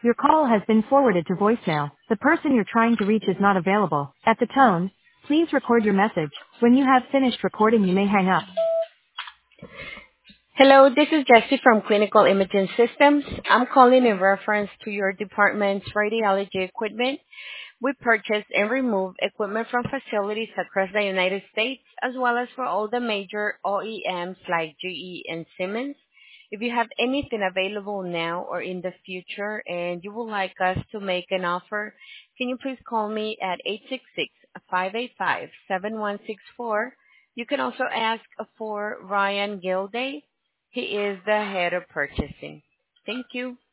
Your call has been forwarded to voicemail. The person you're trying to reach is not available. At the tone, please record your message. When you have finished recording, you may hang up. Hello, this is Jessie from Clinical Imaging Systems. I'm calling in reference to your department's radiology equipment. We purchase and remove equipment from facilities across the United States, as well as for all the major OEMs like GE and Siemens. If you have anything available now or in the future and you would like us to make an offer, can you please call me at 866-585-7164. You can also ask for Ryan Gilday. He is the head of purchasing. Thank you.